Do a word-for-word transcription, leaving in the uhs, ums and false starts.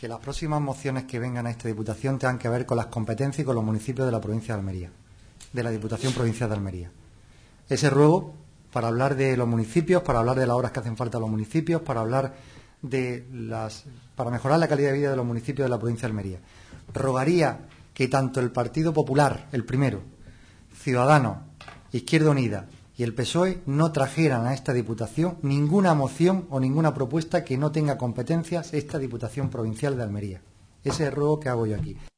que las próximas mociones que vengan a esta Diputación tengan que ver con las competencias y con los municipios de la provincia de Almería, de la Diputación Provincial de Almería. Ese ruego para hablar de los municipios, para hablar de las obras que hacen falta a los municipios, para hablar de las, para mejorar la calidad de vida de los municipios de la provincia de Almería. Rogaría que tanto el Partido Popular, el primero, Ciudadanos, Izquierda Unida y el P S O E no trajeran a esta Diputación ninguna moción o ninguna propuesta que no tenga competencias esta Diputación Provincial de Almería. Ese es el ruego que hago yo aquí.